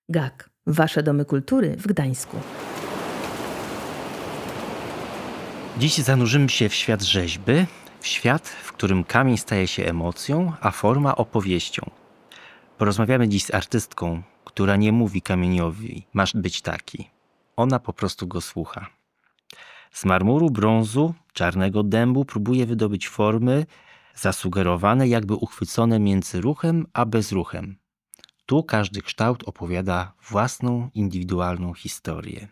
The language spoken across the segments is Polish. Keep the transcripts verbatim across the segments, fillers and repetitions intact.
G A K. Wasze domy kultury w Gdańsku. Dziś zanurzymy się w świat rzeźby, w świat, w którym kamień staje się emocją, a forma opowieścią. Porozmawiamy dziś z artystką, która nie mówi kamieniowi, masz być taki. Ona po prostu go słucha. Z marmuru, brązu, czarnego dębu próbuje wydobyć formy zasugerowane, jakby uchwycone między ruchem a bezruchem. Tu każdy kształt opowiada własną, indywidualną historię.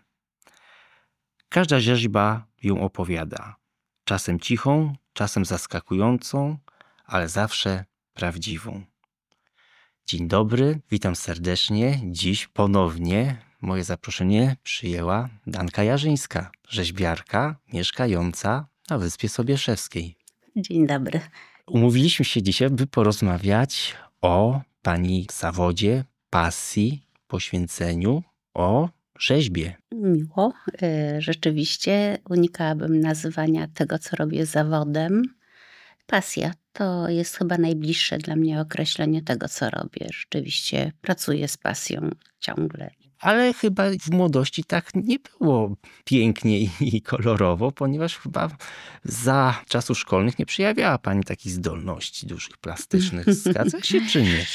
Każda rzeźba ją opowiada. Czasem cichą, czasem zaskakującą, ale zawsze prawdziwą. Dzień dobry, witam serdecznie. Dziś ponownie moje zaproszenie przyjęła Danka Jarzyńska, rzeźbiarka mieszkająca na Wyspie Sobieszewskiej. Dzień dobry. Umówiliśmy się dzisiaj, by porozmawiać o pani zawodzie, pasji, poświęceniu, o rzeźbie. Miło. Rzeczywiście unikałabym nazywania tego, co robię zawodem. Pasja to jest chyba najbliższe dla mnie określenie tego, co robię. Rzeczywiście pracuję z pasją ciągle. Ale chyba w młodości tak nie było pięknie i kolorowo, ponieważ chyba za czasów szkolnych nie przejawiała pani takich zdolności dużych, plastycznych. Zgadza się czy nie?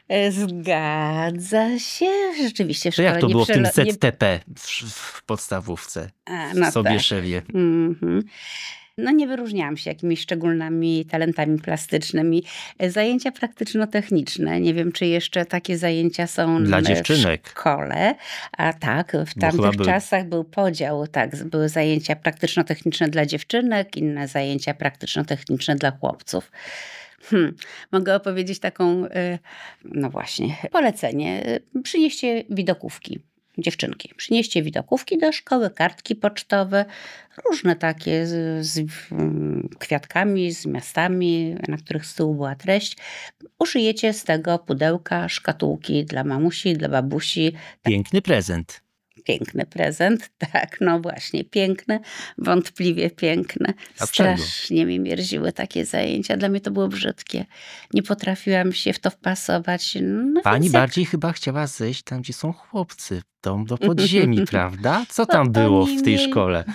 Zgadza się. Rzeczywiście w to szkole jak to nie było w tym przelo- Z T P w, w podstawówce A, no w Sobieszewie? Tak. Mm-hmm. No nie wyróżniałam się jakimiś szczególnymi talentami plastycznymi. Zajęcia praktyczno-techniczne. Nie wiem, czy jeszcze takie zajęcia są Dla w dziewczynek. szkole. A tak, w Bo tamtych był... czasach był podział. Tak, były zajęcia praktyczno-techniczne dla dziewczynek, inne zajęcia praktyczno-techniczne dla chłopców. Hmm. Mogę opowiedzieć taką, no właśnie, polecenie. Przynieście widokówki. Dziewczynki, przynieście widokówki do szkoły, kartki pocztowe, różne takie z, z kwiatkami, z miastami, na których z tyłu była treść. Uszyjecie z tego pudełka szkatułki dla mamusi, dla babusi. Piękny prezent. Piękny prezent, tak, no właśnie, piękny, wątpliwie piękny. A Strasznie czego? mi mierziły takie zajęcia, dla mnie to było brzydkie. Nie potrafiłam się w to wpasować. No Pani jak... bardziej chyba chciała zejść tam, gdzie są chłopcy, tam do podziemi, prawda? Co tam Bo było w tej mieli... szkole?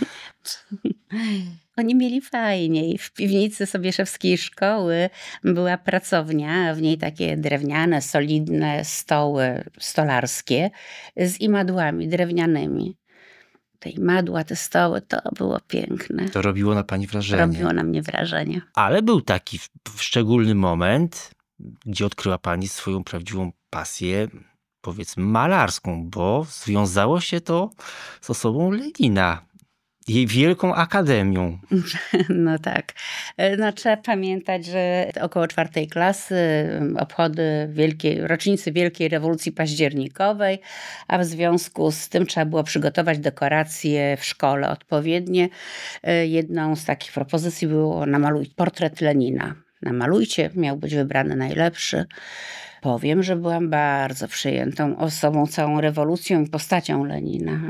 Oni mieli fajniej. W piwnicy Sobieszewskiej szkoły była pracownia, w niej takie drewniane, solidne stoły stolarskie z imadłami drewnianymi. Te imadła, te stoły, to było piękne. To robiło na pani wrażenie. Robiło na mnie wrażenie. Ale był taki szczególny moment, gdzie odkryła pani swoją prawdziwą pasję, powiedzmy malarską, bo związało się to z osobą Lenina. Jej wielką akademią. No tak. No, trzeba pamiętać, że około czwartej klasy obchody wielkiej, rocznicy Wielkiej Rewolucji Październikowej, a w związku z tym trzeba było przygotować dekoracje w szkole odpowiednie. Jedną z takich propozycji było namaluj portret Lenina. Namalujcie, miał być wybrany najlepszy. Powiem, że byłam bardzo przyjętą osobą, całą rewolucją i postacią Lenina.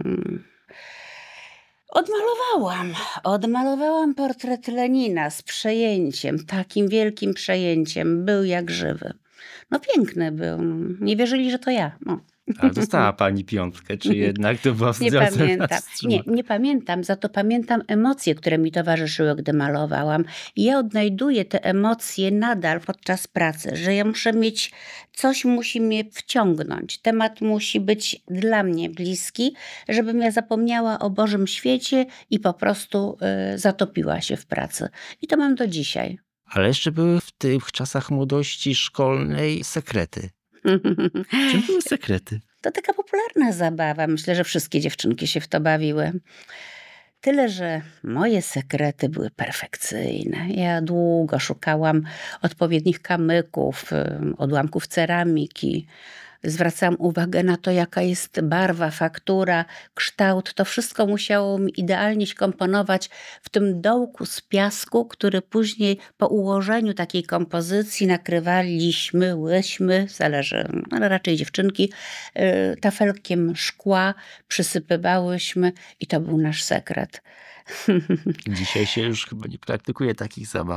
Odmalowałam, odmalowałam portret Lenina z przejęciem, takim wielkim przejęciem, był jak żywy. No piękny był, nie wierzyli, że to ja. No. Ale dostała pani piątkę, czy jednak to była Nie pamiętam, nie, nie pamiętam, za to pamiętam emocje, które mi towarzyszyły, gdy malowałam. I ja odnajduję te emocje nadal podczas pracy, że ja muszę mieć, coś musi mnie wciągnąć. Temat musi być dla mnie bliski, żebym ja zapomniała o Bożym świecie i po prostu y, zatopiła się w pracy. I to mam do dzisiaj. Ale jeszcze były w tych czasach młodości szkolnej sekrety. Czym były sekrety? To taka popularna zabawa. Myślę, że wszystkie dziewczynki się w to bawiły. Tyle, że moje sekrety były perfekcyjne. Ja długo szukałam odpowiednich kamyków, odłamków ceramiki. Zwracałam uwagę na to, jaka jest barwa, faktura, kształt. To wszystko musiało mi idealnie się komponować w tym dołku z piasku, który później po ułożeniu takiej kompozycji nakrywaliśmy, łyśmy, zależy, ale raczej dziewczynki, tafelkiem szkła przysypywałyśmy i to był nasz sekret. Dzisiaj się już chyba nie praktykuje takich zabaw.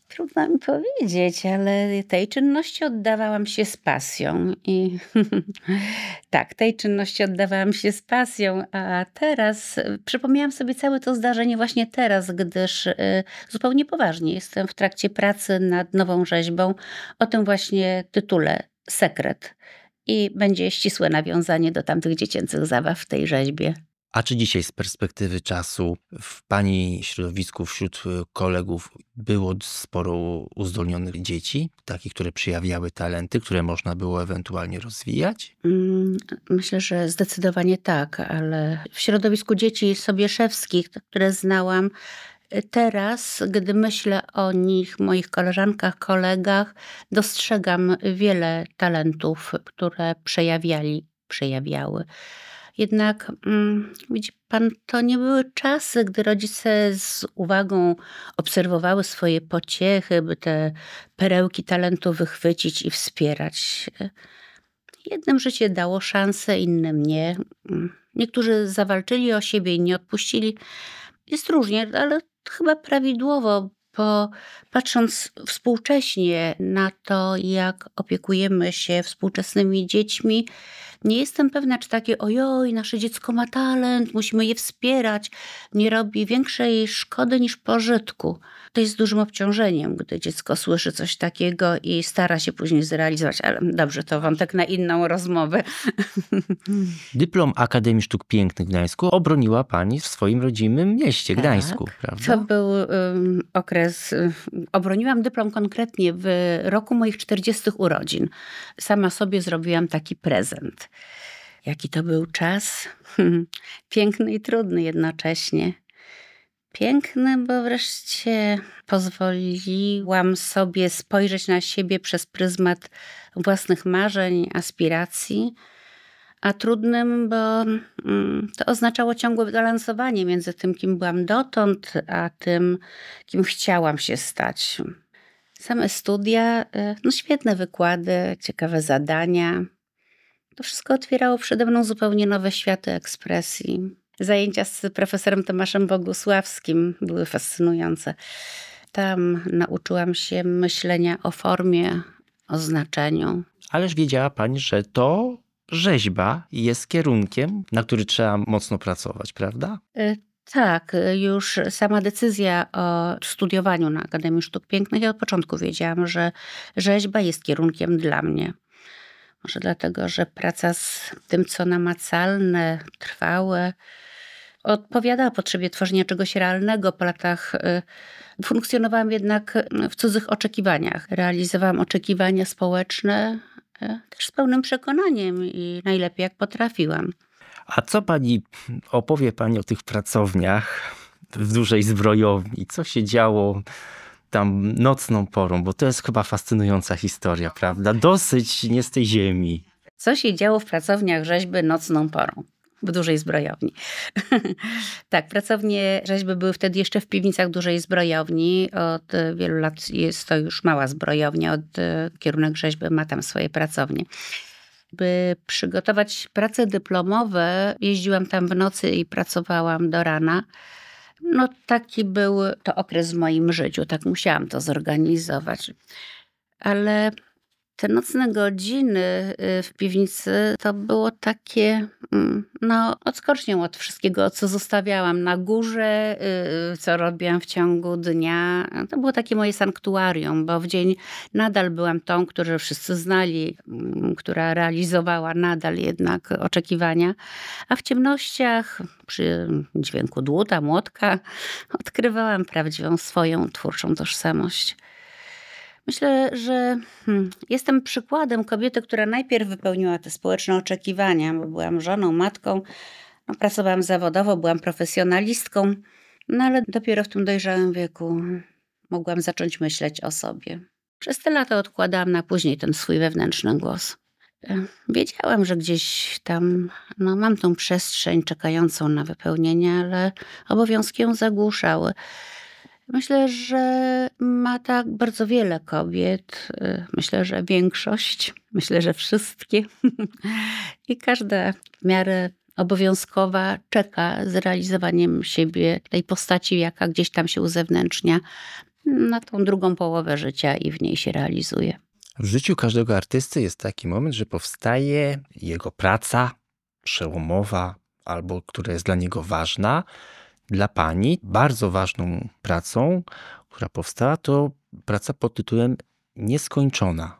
Trudno mi powiedzieć, ale tej czynności oddawałam się z pasją i tak, tej czynności oddawałam się z pasją, a teraz y, przypomniałam sobie całe to zdarzenie właśnie teraz, gdyż y, zupełnie poważnie jestem w trakcie pracy nad nową rzeźbą o tym właśnie tytule Sekret i będzie ścisłe nawiązanie do tamtych dziecięcych zabaw w tej rzeźbie. A czy dzisiaj z perspektywy czasu w pani środowisku, wśród y, kolegów było sporo uzdolnionych dzieci, takich, które przejawiały talenty, które można było ewentualnie rozwijać? Mm, Myślę, że zdecydowanie tak, ale w środowisku dzieci sobieszewskich, te, które znałam, y, teraz, gdy myślę o nich, moich koleżankach, kolegach, dostrzegam wiele talentów, które przejawiali, przejawiały. Jednak mm, widzi pan, to nie były czasy, gdy rodzice z uwagą obserwowały swoje pociechy, by te perełki talentu wychwycić i wspierać. Jednym życie dało szansę, innym nie. Mm, Niektórzy zawalczyli o siebie i nie odpuścili. Jest różnie, ale chyba prawidłowo, bo patrząc współcześnie na to, jak opiekujemy się współczesnymi dziećmi, nie jestem pewna, czy takie ojoj, nasze dziecko ma talent, musimy je wspierać, nie robi większej szkody niż pożytku. To jest dużym obciążeniem, gdy dziecko słyszy coś takiego i stara się później zrealizować. Ale dobrze, to wątek na inną rozmowę. Dyplom Akademii Sztuk Pięknych w Gdańsku obroniła pani w swoim rodzimym mieście, Tak. Gdańsku, To prawda? był ym, okres. y, Obroniłam dyplom konkretnie w roku moich czterdziestych urodzin. Sama sobie zrobiłam taki prezent. Jaki to był czas? Piękny i trudny jednocześnie. Piękny, bo wreszcie pozwoliłam sobie spojrzeć na siebie przez pryzmat własnych marzeń, aspiracji, a trudnym, bo mm, to oznaczało ciągłe balansowanie między tym, kim byłam dotąd, a tym, kim chciałam się stać. Same studia, y, no świetne wykłady, ciekawe zadania. To wszystko otwierało przede mną zupełnie nowe światy ekspresji. Zajęcia z profesorem Tomaszem Bogusławskim były fascynujące. Tam nauczyłam się myślenia o formie, o znaczeniu. Ależ wiedziała pani, że to rzeźba jest kierunkiem, na który trzeba mocno pracować, prawda? Y, Tak, y, już sama decyzja o studiowaniu na Akademii Sztuk Pięknych, ja od początku wiedziałam, że rzeźba jest kierunkiem dla mnie. Może dlatego, że praca z tym, co namacalne, trwałe, odpowiadała potrzebie tworzenia czegoś realnego. Po latach y, funkcjonowałam jednak y, w cudzych oczekiwaniach. Realizowałam oczekiwania społeczne y, też z pełnym przekonaniem i najlepiej jak potrafiłam. A co pani, opowie pani o tych pracowniach w dużej zbrojowni? Co się działo tam nocną porą? Bo to jest chyba fascynująca historia, prawda? Dosyć nie z tej ziemi. Co się działo w pracowniach rzeźby nocną porą? W dużej zbrojowni. Tak, pracownie rzeźby były wtedy jeszcze w piwnicach dużej zbrojowni. Od y, wielu lat jest to już mała zbrojownia. Od y, kierunek rzeźby ma tam swoje pracownie. By przygotować prace dyplomowe, jeździłam tam w nocy i pracowałam do rana. No taki był to okres w moim życiu, tak musiałam to zorganizować. Ale te nocne godziny y, w piwnicy to było takie, mm, no, odskocznią od wszystkiego, co zostawiałam na górze, y, co robiłam w ciągu dnia. To było takie moje sanktuarium, bo w dzień nadal byłam tą, którą wszyscy znali, mm, która realizowała nadal jednak oczekiwania, a w ciemnościach, przy dźwięku dłuta, młotka, odkrywałam prawdziwą swoją twórczą tożsamość. Myślę, że hmm, jestem przykładem kobiety, która najpierw wypełniła te społeczne oczekiwania, bo byłam żoną, matką, no, pracowałam zawodowo, byłam profesjonalistką, no ale dopiero w tym dojrzałym wieku mogłam zacząć myśleć o sobie. Przez te lata odkładałam na później ten swój wewnętrzny głos. E, Wiedziałam, że gdzieś tam no, mam tą przestrzeń czekającą na wypełnienie, ale obowiązki ją zagłuszały. Myślę, że ma tak bardzo wiele kobiet. y, Myślę, że większość, myślę, że wszystkie. I każda w miarę obowiązkowa czeka z realizowaniem siebie, tej postaci, jaka gdzieś tam się uzewnętrznia na tą drugą połowę życia i w niej się realizuje. W życiu każdego artysty jest taki moment, że powstaje jego praca przełomowa albo która jest dla niego ważna. Dla pani bardzo ważną pracą, która powstała, to praca pod tytułem Nieskończona.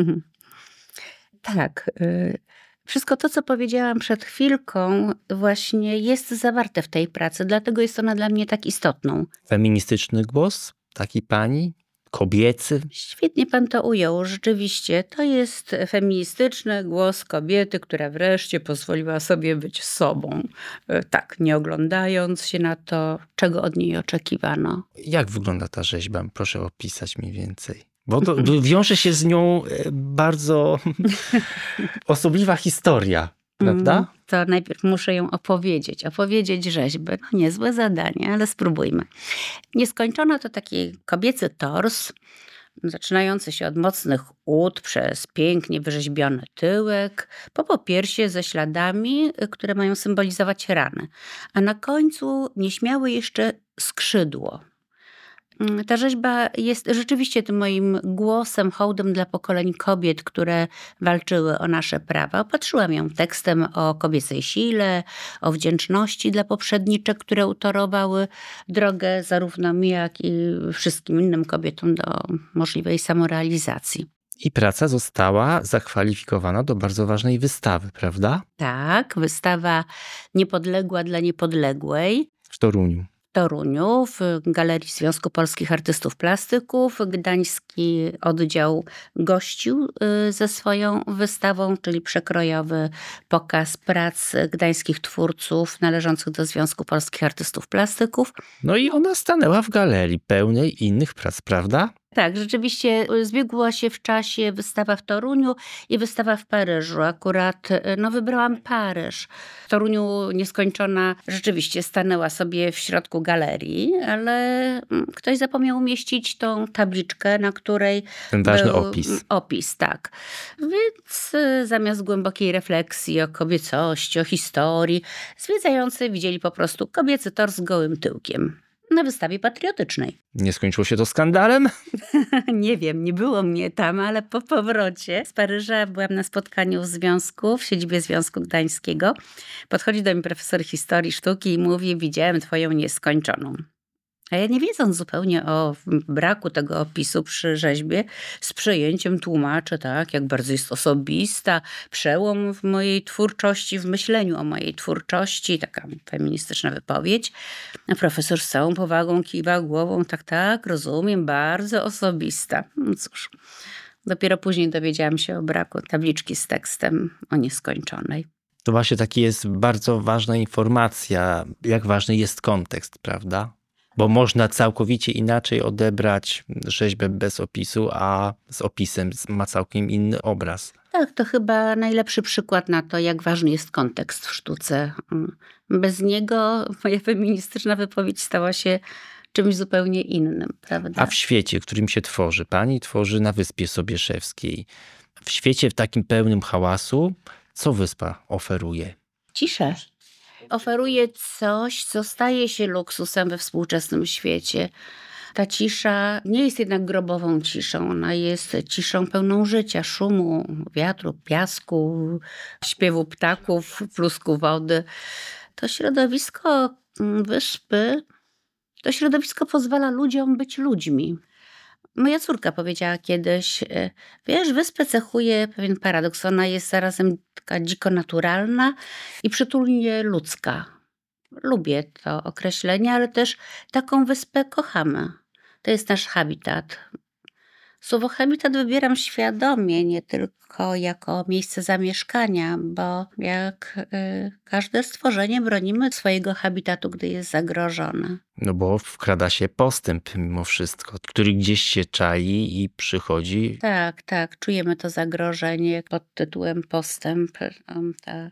Tak. y, Wszystko to, co powiedziałam przed chwilką, właśnie jest zawarte w tej pracy, dlatego jest ona dla mnie tak istotną. Feministyczny głos takiej pani, kobiecy. Świetnie pan to ujął. Rzeczywiście to jest feministyczny głos kobiety, która wreszcie pozwoliła sobie być sobą. Y, Tak, nie oglądając się na to, czego od niej oczekiwano. Jak wygląda ta rzeźba? Proszę opisać mniej więcej. Bo to wiąże się z nią e, bardzo osobliwa historia, prawda? Mm, To najpierw muszę ją opowiedzieć. Opowiedzieć rzeźbę. No niezłe zadanie, ale spróbujmy. Nieskończona to taki kobiecy tors, zaczynający się od mocnych ud, przez pięknie wyrzeźbiony tyłek, po popiersie ze śladami, y, które mają symbolizować rany. A na końcu nieśmiałe jeszcze skrzydło. Mm, Ta rzeźba jest rzeczywiście tym moim głosem, hołdem dla pokoleń kobiet, które walczyły o nasze prawa. Opatrzyłam ją tekstem o kobiecej sile, o wdzięczności dla poprzedniczek, które utorowały drogę zarówno mi, jak i wszystkim innym kobietom do możliwej samorealizacji. I praca została zakwalifikowana do bardzo ważnej wystawy, prawda? Tak, wystawa Niepodległa dla Niepodległej W Toruniu. w Toruniu, w Galerii Związku Polskich Artystów Plastyków. Gdański oddział gościł y, ze swoją wystawą, czyli przekrojowy pokaz prac gdańskich twórców należących do Związku Polskich Artystów Plastyków. No i ona stanęła w galerii pełnej innych prac, prawda? Tak, rzeczywiście zbiegła się w czasie wystawa w Toruniu i wystawa w Paryżu. Akurat no, wybrałam Paryż. W Toruniu Nieskończona rzeczywiście stanęła sobie w środku galerii, ale mm, ktoś zapomniał umieścić tą tabliczkę, na której Ten ważny był opis. opis, tak. Więc y, zamiast głębokiej refleksji o kobiecości, o historii, zwiedzający widzieli po prostu kobiecy tors z gołym tyłkiem na wystawie patriotycznej. Nie skończyło się to skandalem? Nie wiem, nie było mnie tam, ale po powrocie z Paryża byłam na spotkaniu w związku, w siedzibie Związku Gdańskiego. Podchodzi do mnie profesor historii sztuki i mówi: widziałem twoją Nieskończoną. A ja, nie wiedząc zupełnie o braku tego opisu przy rzeźbie, z przejęciem tłumaczę, tak, jak bardzo jest osobista, przełom w mojej twórczości, w myśleniu o mojej twórczości, taka feministyczna wypowiedź. A profesor z całą powagą kiwa głową: tak, tak, rozumiem, bardzo osobista. No cóż, dopiero później dowiedziałam się o braku tabliczki z tekstem o Nieskończonej. To właśnie taki jest bardzo ważna informacja, jak ważny jest kontekst, prawda? Bo można całkowicie inaczej odebrać rzeźbę bez opisu, a z opisem ma całkiem inny obraz. Tak, to chyba najlepszy przykład na to, jak ważny jest kontekst w sztuce. Bez niego moja feministyczna wypowiedź stała się czymś zupełnie innym, prawda? A w świecie, w którym się tworzy, pani tworzy na Wyspie Sobieszewskiej. W świecie w takim pełnym hałasu, co wyspa oferuje? Ciszę. Oferuje coś, co staje się luksusem we współczesnym świecie. Ta cisza nie jest jednak grobową ciszą. Ona jest ciszą pełną życia, szumu, wiatru, piasku, śpiewu ptaków, plusku wody. To środowisko wyspy, to środowisko pozwala ludziom być ludźmi. Moja córka powiedziała kiedyś: wiesz, wyspę cechuje pewien paradoks. Ona jest zarazem taka dziko naturalna i przytulnie ludzka. Lubię to określenie, ale też taką wyspę kochamy. To jest nasz habitat. Słowo habitat wybieram świadomie, nie tylko jako miejsce zamieszkania, bo jak y, każde stworzenie bronimy swojego habitatu, gdy jest zagrożone. No bo wkrada się postęp mimo wszystko, który gdzieś się czai i przychodzi. Tak, tak, czujemy to zagrożenie pod tytułem postęp. Um, Ta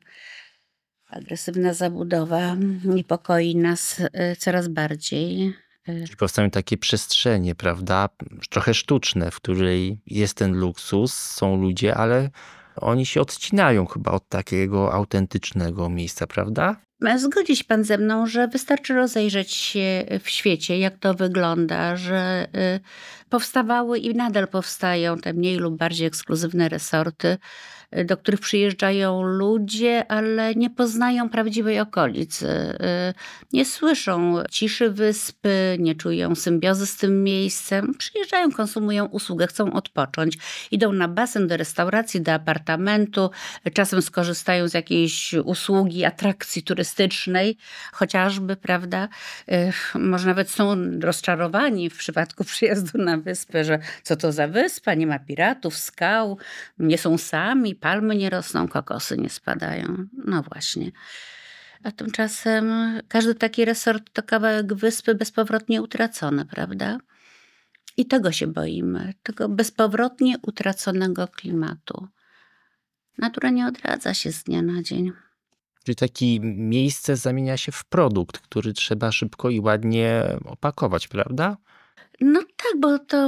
agresywna zabudowa niepokoi nas y, coraz bardziej. Czyli powstają takie przestrzenie, prawda, trochę sztuczne, w której jest ten luksus, są ludzie, ale oni się odcinają chyba od takiego autentycznego miejsca, prawda? Zgodzi pan ze mną, że wystarczy rozejrzeć się w świecie, jak to wygląda, że y, powstawały i nadal powstają te mniej lub bardziej ekskluzywne resorty, y, do których przyjeżdżają ludzie, ale nie poznają prawdziwej okolicy. y, Nie słyszą ciszy wyspy, nie czują symbiozy z tym miejscem. Przyjeżdżają, konsumują usługę, chcą odpocząć. Idą na basen, do restauracji, do apartamentu, czasem skorzystają z jakiejś usługi, atrakcji turystycznej, chociażby, prawda? Y, Może nawet są rozczarowani w przypadku przyjazdu na wyspę, że co to za wyspa, nie ma piratów, skał, nie są sami, palmy nie rosną, kokosy nie spadają. No właśnie. A tymczasem każdy taki resort to kawałek wyspy bezpowrotnie utracony, prawda? I tego się boimy, tego bezpowrotnie utraconego klimatu. Natura nie odradza się z dnia na dzień. Czyli takie miejsce zamienia się w produkt, który trzeba szybko i ładnie opakować, prawda? No tak, bo to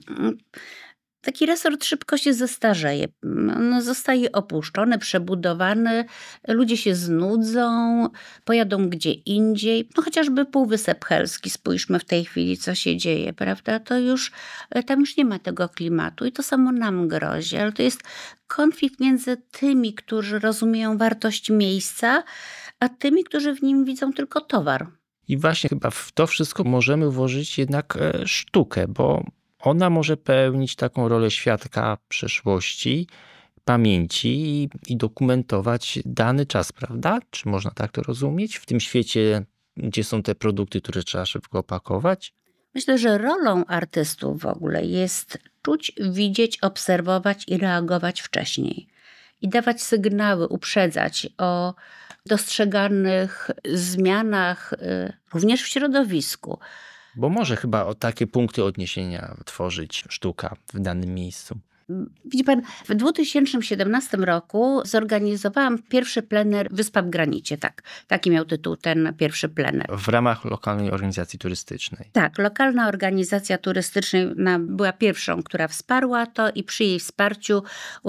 taki resort szybko się zestarzeje. On zostaje opuszczony, przebudowany, ludzie się znudzą, pojadą gdzie indziej. No chociażby Półwysep Helski, spójrzmy w tej chwili, co się dzieje, prawda? To już, tam już nie ma tego klimatu i to samo nam grozi, ale to jest konflikt między tymi, którzy rozumieją wartość miejsca, a tymi, którzy w nim widzą tylko towar. I właśnie chyba w to wszystko możemy włożyć jednak e, sztukę, bo ona może pełnić taką rolę świadka przeszłości, pamięci i, i dokumentować dany czas, prawda? Czy można tak to rozumieć? W tym świecie, gdzie są te produkty, które trzeba szybko opakować? Myślę, że rolą artystów w ogóle jest czuć, widzieć, obserwować i reagować wcześniej. I dawać sygnały, uprzedzać o dostrzeganych zmianach y, również w środowisku. Bo może chyba o takie punkty odniesienia tworzyć sztuka w danym miejscu. Widzi pan, w dwa tysiące siedemnastym roku zorganizowałam pierwszy plener Wyspa w granicie. Tak, taki miał tytuł ten pierwszy plener. W ramach lokalnej organizacji turystycznej. Tak, lokalna organizacja turystyczna była pierwszą, która wsparła to i przy jej wsparciu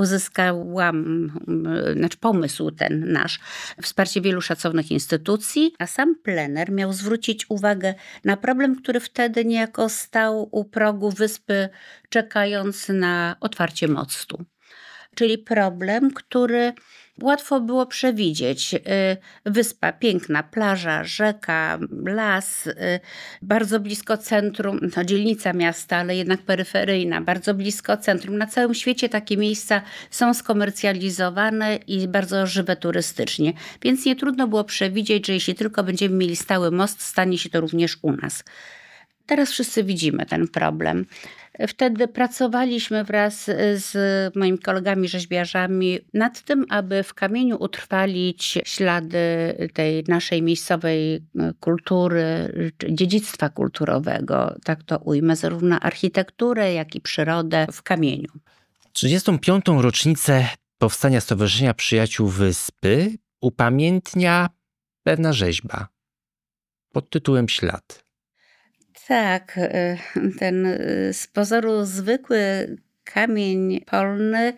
uzyskałam, znaczy pomysł ten nasz, wsparcie wielu szacownych instytucji, a sam plener miał zwrócić uwagę na problem, który wtedy niejako stał u progu wyspy, czekając na otwarcie mostu. Czyli problem, który łatwo było przewidzieć. Wyspa, piękna, plaża, rzeka, las, bardzo blisko centrum, no dzielnica miasta, ale jednak peryferyjna, bardzo blisko centrum. Na całym świecie takie miejsca są skomercjalizowane i bardzo żywe turystycznie. Więc nie trudno było przewidzieć, że jeśli tylko będziemy mieli stały most, stanie się to również u nas. Teraz wszyscy widzimy ten problem. Wtedy pracowaliśmy wraz z moimi kolegami rzeźbiarzami nad tym, aby w kamieniu utrwalić ślady tej naszej miejscowej kultury, dziedzictwa kulturowego, tak to ujmę, zarówno architekturę, jak i przyrodę w kamieniu. trzydziestą piątą rocznicę powstania Stowarzyszenia Przyjaciół Wyspy upamiętnia pewna rzeźba pod tytułem Ślad. Tak, ten z pozoru zwykły kamień polny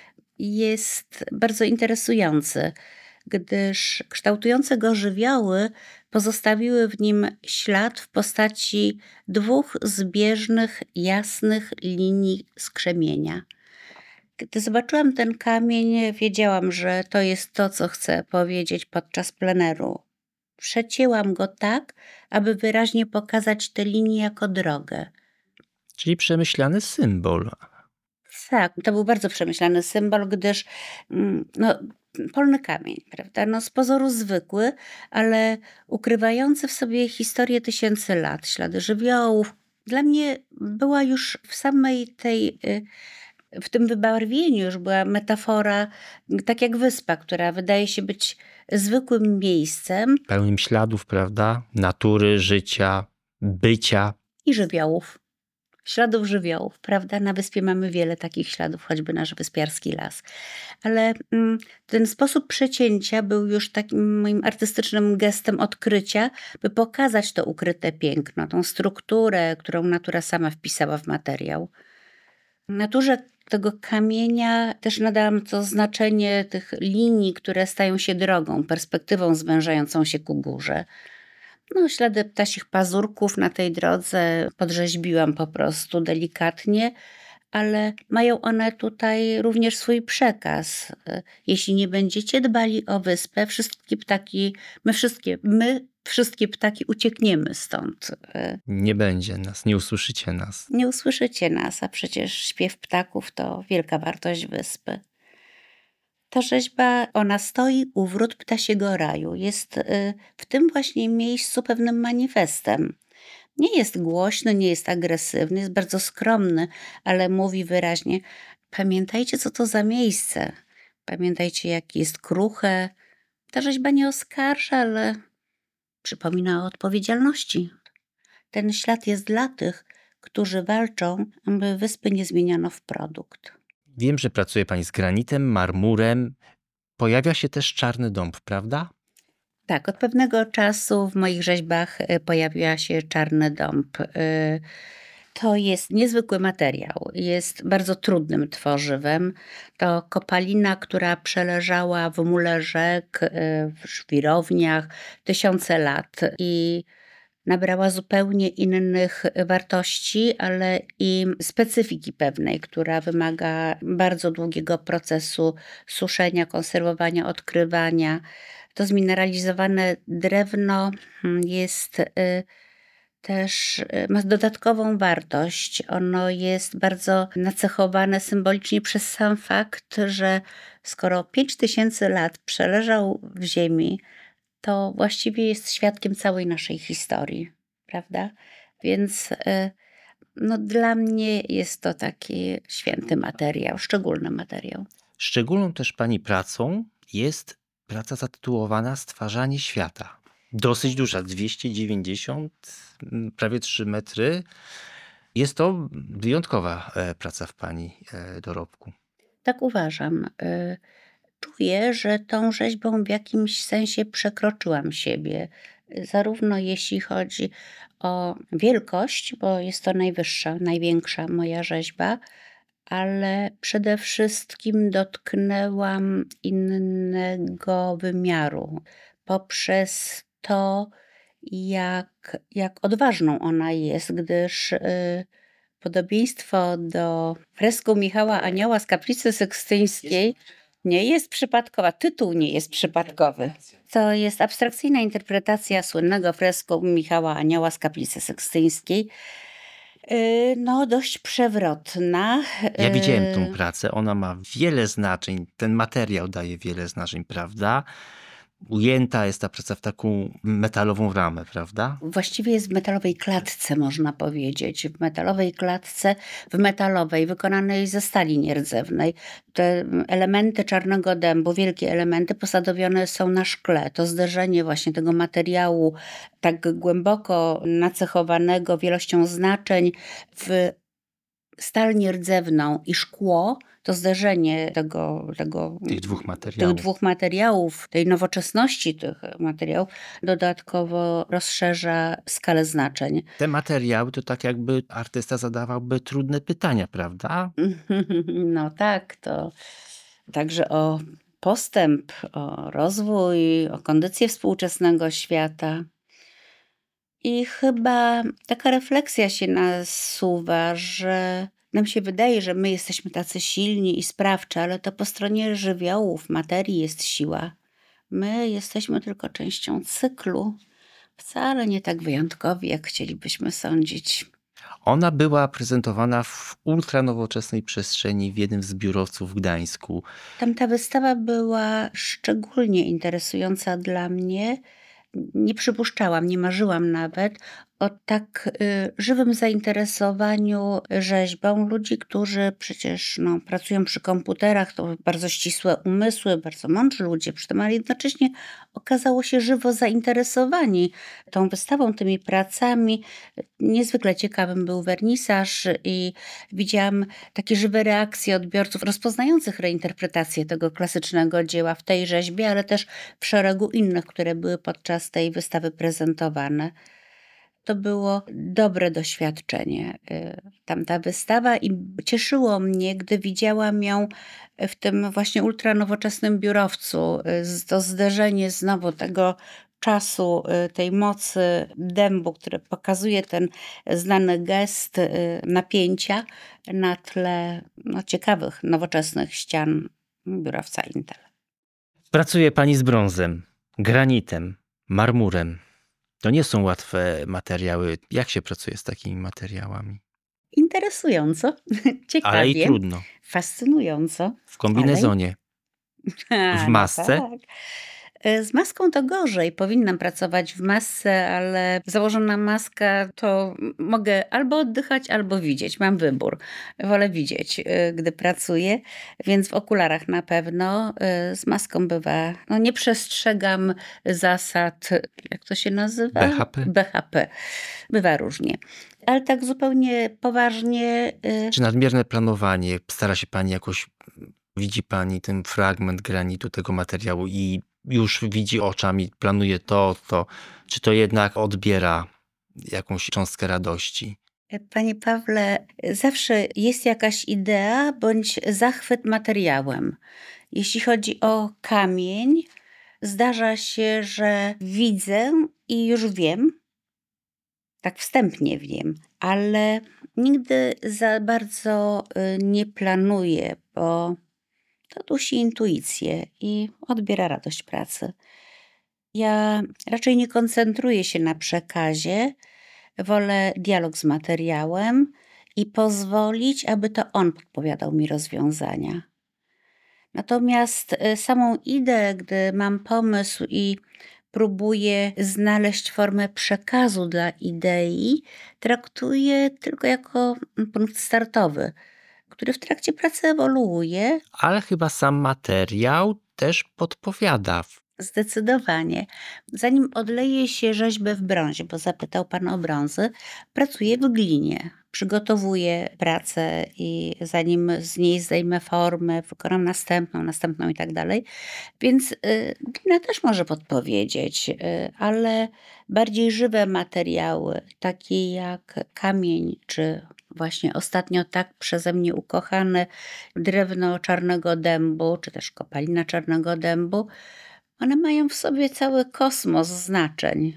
jest bardzo interesujący, gdyż kształtujące go żywioły pozostawiły w nim ślad w postaci dwóch zbieżnych, jasnych linii skrzemienia. Gdy zobaczyłam ten kamień, wiedziałam, że to jest to, co chcę powiedzieć podczas pleneru. Przecięłam go tak, aby wyraźnie pokazać tę linię jako drogę. Czyli przemyślany symbol. Tak, to był bardzo przemyślany symbol, gdyż no, polny kamień, prawda? No, z pozoru zwykły, ale ukrywający w sobie historię tysięcy lat, ślady żywiołów. Dla mnie była już w samej tej, w tym wybarwieniu już była metafora, tak jak wyspa, która wydaje się być zwykłym miejscem. Pełnym śladów, prawda? Natury, życia, bycia. I żywiołów. Śladów żywiołów, prawda? Na wyspie mamy wiele takich śladów, choćby nasz wyspiarski las. Ale mm, ten sposób przecięcia był już takim moim artystycznym gestem odkrycia, by pokazać to ukryte piękno, tą strukturę, którą natura sama wpisała w materiał. Naturze tego kamienia też nadałam to znaczenie tych linii, które stają się drogą, perspektywą zwężającą się ku górze. No, ślady ptasich pazurków na tej drodze podrzeźbiłam po prostu delikatnie, ale mają one tutaj również swój przekaz. Jeśli nie będziecie dbali o wyspę, wszystkie ptaki, my wszystkie, my wszystkie ptaki uciekniemy stąd. Nie będzie nas, nie usłyszycie nas. Nie usłyszycie nas, a przecież śpiew ptaków to wielka wartość wyspy. Ta rzeźba, ona stoi u wrót ptasiego raju. Jest w tym właśnie miejscu pewnym manifestem. Nie jest głośny, nie jest agresywny, jest bardzo skromny, ale mówi wyraźnie: pamiętajcie, co to za miejsce. Pamiętajcie, jakie jest kruche. Ta rzeźba nie oskarża, ale przypomina o odpowiedzialności. Ten ślad jest dla tych, którzy walczą, aby wyspy nie zmieniano w produkt. Wiem, że pracuje pani z granitem, marmurem. Pojawia się też czarny dąb, prawda? Tak, od pewnego czasu w moich rzeźbach pojawia się czarny dąb. To jest niezwykły materiał, jest bardzo trudnym tworzywem. To kopalina, która przeleżała w mule rzek, w żwirowniach tysiące lat i nabrała zupełnie innych wartości, ale i specyfiki pewnej, która wymaga bardzo długiego procesu suszenia, konserwowania, odkrywania. To zmineralizowane drewno jest też, ma dodatkową wartość. Ono jest bardzo nacechowane symbolicznie przez sam fakt, że skoro pięć tysięcy lat przeleżał w ziemi, to właściwie jest świadkiem całej naszej historii, prawda? Więc no, dla mnie jest to taki święty materiał, szczególny materiał. Szczególną też pani pracą jest praca zatytułowana Stwarzanie świata. Dosyć duża, dwieście dziewięćdziesiąt, prawie trzy metry. Jest to wyjątkowa praca w pani dorobku. Tak uważam. Czuję, że tą rzeźbą w jakimś sensie przekroczyłam siebie. Zarówno jeśli chodzi o wielkość, bo jest to najwyższa, największa moja rzeźba, ale przede wszystkim dotknęłam innego wymiaru poprzez to, jak, jak odważną ona jest, gdyż y, podobieństwo do fresku Michała Anioła z Kaplicy Sykstyńskiej nie jest przypadkowa. Tytuł nie jest przypadkowy. To jest abstrakcyjna interpretacja słynnego fresku Michała Anioła z Kaplicy Sykstyńskiej. No, dość przewrotna. Ja widziałem tą pracę, ona ma wiele znaczeń, ten materiał daje wiele znaczeń, prawda? Ujęta jest ta praca w taką metalową ramę, prawda? Właściwie jest w metalowej klatce, można powiedzieć. W metalowej klatce, w metalowej, wykonanej ze stali nierdzewnej. Te elementy czarnego dębu, wielkie elementy, posadowione są na szkle. To zderzenie właśnie tego materiału tak głęboko nacechowanego wielością znaczeń w stal nierdzewną i szkło, to zderzenie tego, tego, tych dwóch materiałów. tych dwóch materiałów, tej nowoczesności tych materiałów dodatkowo rozszerza skalę znaczeń. Te materiały to tak jakby artysta zadawałby trudne pytania, prawda? No tak, to także o postęp, o rozwój, o kondycję współczesnego świata. I chyba taka refleksja się nasuwa, że nam się wydaje, że my jesteśmy tacy silni i sprawczy, ale to po stronie żywiołów, materii jest siła. My jesteśmy tylko częścią cyklu, wcale nie tak wyjątkowi, jak chcielibyśmy sądzić. Ona była prezentowana w ultranowoczesnej przestrzeni w jednym z biurowców w Gdańsku. Tamta wystawa była szczególnie interesująca dla mnie. Nie przypuszczałam, nie marzyłam nawet o tak y, żywym zainteresowaniu rzeźbą ludzi, którzy przecież no, pracują przy komputerach, to bardzo ścisłe umysły, bardzo mądrzy ludzie przy tym, ale jednocześnie okazało się żywo zainteresowani tą wystawą, tymi pracami. Niezwykle ciekawym był wernisaż i widziałam takie żywe reakcje odbiorców rozpoznających reinterpretację tego klasycznego dzieła w tej rzeźbie, ale też w szeregu innych, które były podczas tej wystawy prezentowane. To było dobre doświadczenie, y, tamta wystawa i cieszyło mnie, gdy widziałam ją w tym właśnie ultranowoczesnym biurowcu. y, z- To zderzenie znowu tego czasu, y, tej mocy dębu, który pokazuje ten znany gest y, napięcia na tle no, ciekawych, nowoczesnych ścian biurowca Intel. Pracuje pani z brązem, granitem, marmurem. To nie są łatwe materiały. Jak się pracuje z takimi materiałami? Interesująco, Ale i ciekawie, trudno. fascynująco. W kombinezonie, A, w no masce. tak. E, Z maską to gorzej. Powinnam pracować w masce, ale założona maska to m- mogę albo oddychać, albo widzieć. Mam wybór. Wolę widzieć, e, gdy pracuję, więc w okularach na pewno. E, Z maską bywa, no nie przestrzegam zasad, jak to się nazywa? B H P? B H P. Bywa różnie. Ale tak zupełnie poważnie, e, Czy nadmierne planowanie, stara się pani jakoś, widzi pani ten fragment granitu tego materiału i już widzi oczami, planuje to, to, czy to jednak odbiera jakąś cząstkę radości? Panie Pawle, zawsze jest jakaś idea bądź zachwyt materiałem. Jeśli chodzi o kamień, zdarza się, że widzę i już wiem, tak wstępnie wiem, ale nigdy za bardzo y, nie planuję, bo to dusi intuicję i odbiera radość pracy. Ja raczej nie koncentruję się na przekazie, wolę dialog z materiałem i pozwolić, aby to on podpowiadał mi rozwiązania. Natomiast y, samą ideę, gdy mam pomysł i próbuję znaleźć formę przekazu dla idei, traktuję tylko jako mm, punkt startowy, który w trakcie pracy ewoluuje. Ale chyba sam materiał też podpowiada. Zdecydowanie. Zanim odleje się rzeźbę w brązie, bo zapytał pan o brązy, pracuję w glinie. Przygotowuję pracę i zanim z niej zdejmę formę, wykonam następną, następną i tak dalej. Więc y, glina też może podpowiedzieć, y, ale bardziej żywe materiały, takie jak kamień, czy właśnie ostatnio tak przeze mnie ukochane drewno czarnego dębu, czy też kopalina czarnego dębu, one mają w sobie cały kosmos znaczeń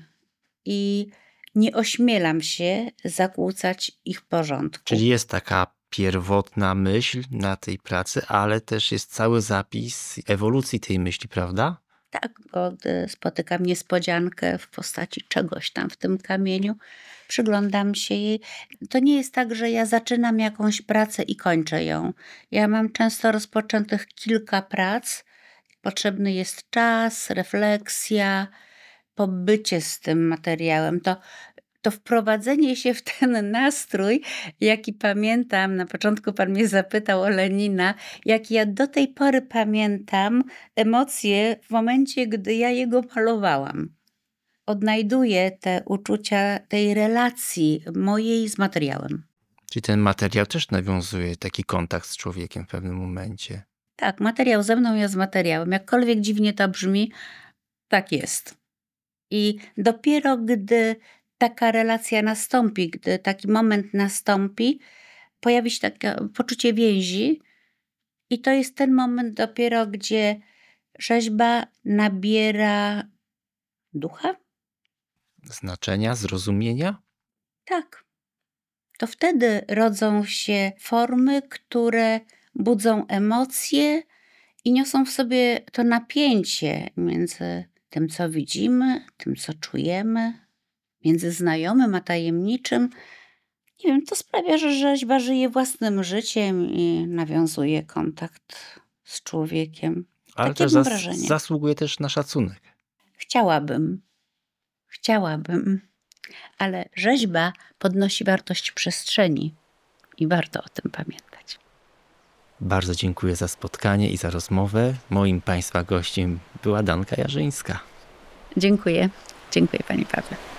i nie ośmielam się zakłócać ich porządku. Czyli jest taka pierwotna myśl na tej pracy, ale też jest cały zapis ewolucji tej myśli, prawda? Tak, bo gdy spotykam niespodziankę w postaci czegoś tam w tym kamieniu, przyglądam się jej. To nie jest tak, że ja zaczynam jakąś pracę i kończę ją. Ja mam często rozpoczętych kilka prac. Potrzebny jest czas, refleksja, pobycie z tym materiałem. To, to wprowadzenie się w ten nastrój, jaki pamiętam, na początku pan mnie zapytał o Lenina, jak ja do tej pory pamiętam emocje w momencie, gdy ja jego malowałam. Odnajduję te uczucia tej relacji mojej z materiałem. Czyli ten materiał też nawiązuje taki kontakt z człowiekiem w pewnym momencie. Tak, materiał ze mną, ja z materiałem. Jakkolwiek dziwnie to brzmi, tak jest. I dopiero gdy taka relacja nastąpi, gdy taki moment nastąpi, pojawi się takie poczucie więzi i to jest ten moment dopiero, gdzie rzeźba nabiera ducha? Znaczenia, zrozumienia? Tak. To wtedy rodzą się formy, które budzą emocje i niosą w sobie to napięcie między tym, co widzimy, tym, co czujemy, między znajomym a tajemniczym. Nie wiem, to sprawia, że rzeźba żyje własnym życiem i nawiązuje kontakt z człowiekiem. Ale Takie też mam zas- wrażenie. zasługuje też na szacunek. Chciałabym, chciałabym, ale rzeźba podnosi wartość przestrzeni i warto o tym pamiętać. Bardzo dziękuję za spotkanie i za rozmowę. Moim Państwa gościem była Danka Jarzyńska. Dziękuję. Dziękuję, Panie Pawle.